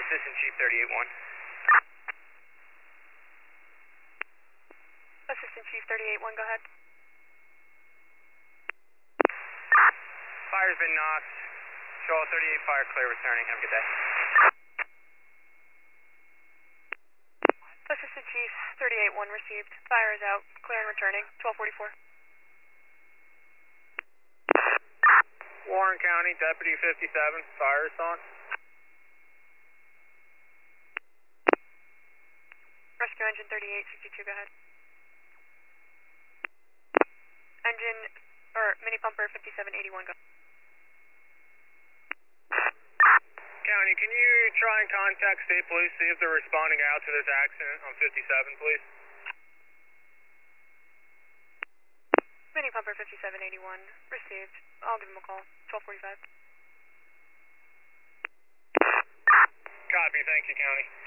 Assistant Chief 38-1. Assistant Chief 38-1, go ahead. Fire's been knocked. Show 38 fire clear returning. Have a good day. Assistant Chief 38-1 received. Fire is out. Clear and returning. 1244. Warren County, Deputy 57, fire is on. Rescue engine 3862, go ahead. Engine, or mini pumper 5781, go. County, can you try and contact State Police, see if they're responding out to this accident on 57, please? Mini pumper 5781, received. I'll give him a call. 1245. Copy, thank you, County.